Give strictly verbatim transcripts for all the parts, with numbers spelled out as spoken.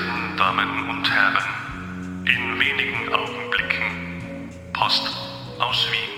verehrten Damen und Herren, in wenigen Augenblicken Post aus Wien.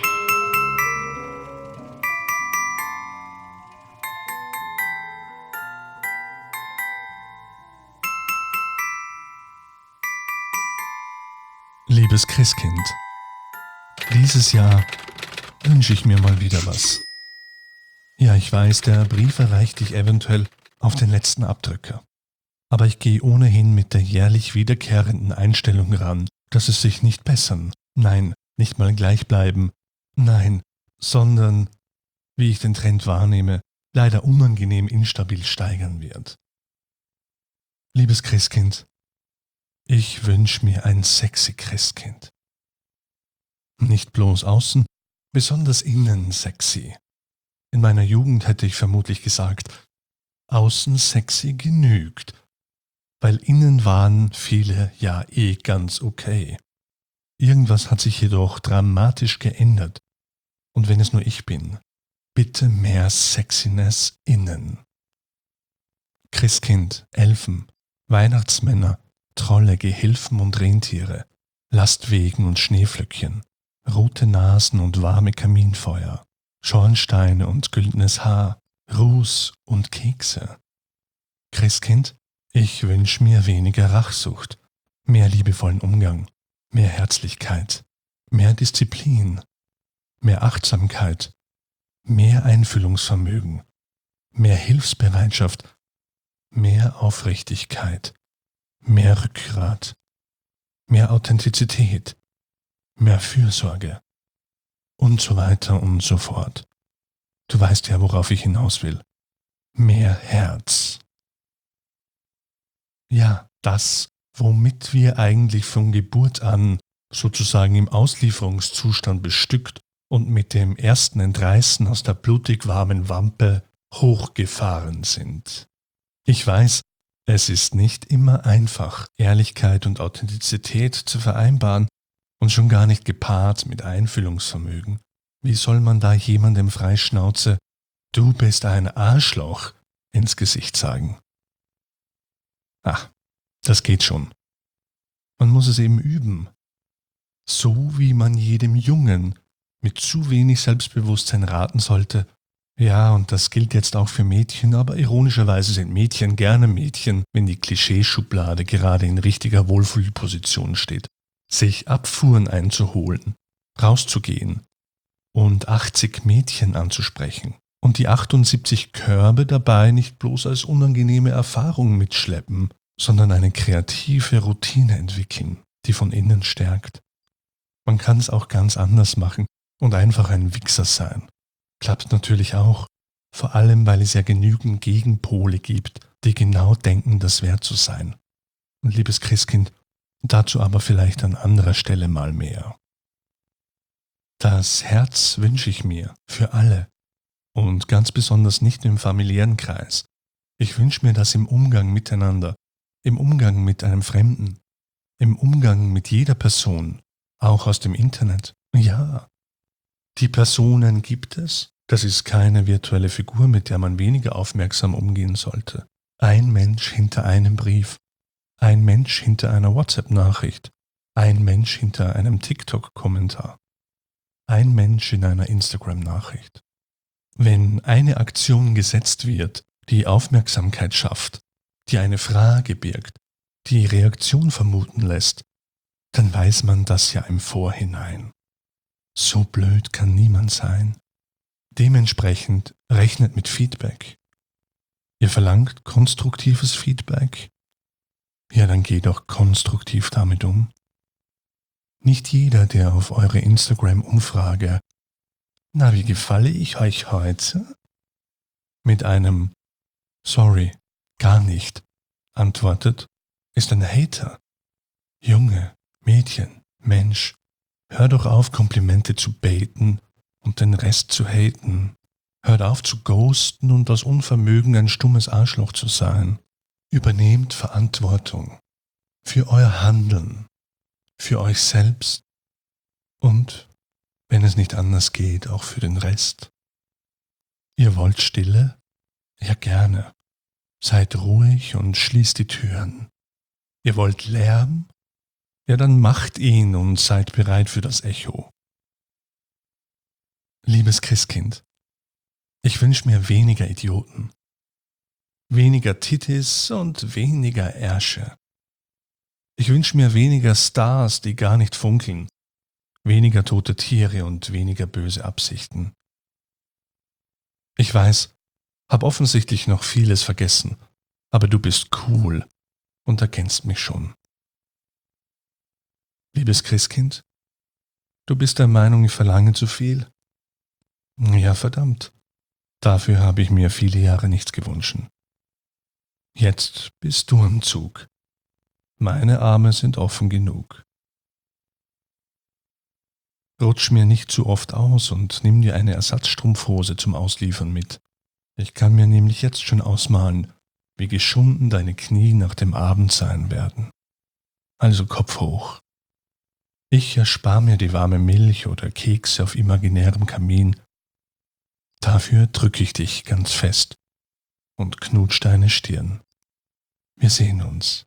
Liebes Christkind, dieses Jahr wünsche ich mir mal wieder was. Ja, ich weiß, der Brief erreicht dich eventuell auf den letzten Abdrücker. Aber ich gehe ohnehin mit der jährlich wiederkehrenden Einstellung ran, dass es sich nicht bessern, nein, nicht mal gleich bleiben, nein, sondern, wie ich den Trend wahrnehme, leider unangenehm instabil steigern wird. Liebes Christkind, ich wünsche mir ein sexy Christkind. Nicht bloß außen, besonders innen sexy. In meiner Jugend hätte ich vermutlich gesagt, außen sexy genügt, weil innen waren viele ja eh ganz okay. Irgendwas hat sich jedoch dramatisch geändert. Und wenn es nur ich bin, bitte mehr Sexiness innen. Christkind, Elfen, Weihnachtsmänner, Trolle, Gehilfen und Rentiere, Lastwegen und Schneeflöckchen, rote Nasen und warme Kaminfeuer, Schornsteine und güldenes Haar, Ruß und Kekse. Christkind, ich wünsch mir weniger Rachsucht, mehr liebevollen Umgang, mehr Herzlichkeit, mehr Disziplin, mehr Achtsamkeit, mehr Einfühlungsvermögen, mehr Hilfsbereitschaft, mehr Aufrichtigkeit, mehr Rückgrat, mehr Authentizität, mehr Fürsorge und so weiter und so fort. Du weißt ja, worauf ich hinaus will. Mehr Herz. Ja, das, womit wir eigentlich von Geburt an sozusagen im Auslieferungszustand bestückt und mit dem ersten Entreißen aus der blutig warmen Wampe hochgefahren sind. Ich weiß, es ist nicht immer einfach, Ehrlichkeit und Authentizität zu vereinbaren und schon gar nicht gepaart mit Einfühlungsvermögen. Wie soll man da jemandem Freischnauze, du bist ein Arschloch, ins Gesicht sagen? Ach, das geht schon. Man muss es eben üben. So wie man jedem Jungen mit zu wenig Selbstbewusstsein raten sollte, ja, und das gilt jetzt auch für Mädchen, aber ironischerweise sind Mädchen gerne Mädchen, wenn die Klischeeschublade gerade in richtiger Wohlfühlposition steht, sich Abfuhren einzuholen, rauszugehen und achtzig Mädchen anzusprechen und die achtundsiebzig Körbe dabei nicht bloß als unangenehme Erfahrung mitschleppen, sondern eine kreative Routine entwickeln, die von innen stärkt. Man kann es auch ganz anders machen und einfach ein Wichser sein. Klappt natürlich auch, vor allem weil es ja genügend Gegenpole gibt, die genau denken, das wert zu sein. Und liebes Christkind, dazu aber vielleicht an anderer Stelle mal mehr. Das Herz wünsche ich mir für alle und ganz besonders nicht im familiären Kreis. Ich wünsche mir das im Umgang miteinander, im Umgang mit einem Fremden, im Umgang mit jeder Person, auch aus dem Internet. Ja, die Personen gibt es. Das ist keine virtuelle Figur, mit der man weniger aufmerksam umgehen sollte. Ein Mensch hinter einem Brief, ein Mensch hinter einer WhatsApp-Nachricht, ein Mensch hinter einem TikTok-Kommentar, ein Mensch in einer Instagram-Nachricht. Wenn eine Aktion gesetzt wird, die Aufmerksamkeit schafft, die eine Frage birgt, die Reaktion vermuten lässt, dann weiß man das ja im Vorhinein. So blöd kann niemand sein. Dementsprechend rechnet mit Feedback. Ihr verlangt konstruktives Feedback? Ja, dann geht doch konstruktiv damit um. Nicht jeder, der auf eure Instagram-Umfrage »Na, wie gefalle ich euch heute?« mit einem »Sorry, gar nicht« antwortet, ist ein Hater. Junge, Mädchen, Mensch, hör doch auf, Komplimente zu baiten und den Rest zu haten. Hört auf zu ghosten und aus Unvermögen ein stummes Arschloch zu sein. Übernehmt Verantwortung für euer Handeln, für euch selbst und, wenn es nicht anders geht, auch für den Rest. Ihr wollt Stille? Ja, gerne. Seid ruhig und schließt die Türen. Ihr wollt Lärm? Ja, dann macht ihn und seid bereit für das Echo. Liebes Christkind, ich wünsche mir weniger Idioten, weniger Titis und weniger Ärsche. Ich wünsche mir weniger Stars, die gar nicht funkeln, weniger tote Tiere und weniger böse Absichten. Ich weiß, hab offensichtlich noch vieles vergessen, aber du bist cool und erkennst mich schon. Liebes Christkind, du bist der Meinung, ich verlange zu viel? Ja, verdammt. Dafür habe ich mir viele Jahre nichts gewünscht. Jetzt bist du am Zug. Meine Arme sind offen genug. Rutsch mir nicht zu oft aus und nimm dir eine Ersatzstrumpfhose zum Ausliefern mit. Ich kann mir nämlich jetzt schon ausmalen, wie geschunden deine Knie nach dem Abend sein werden. Also Kopf hoch. Ich erspar mir die warme Milch oder Kekse auf imaginärem Kamin. Dafür drück ich dich ganz fest und knutsch deine Stirn. Wir sehen uns.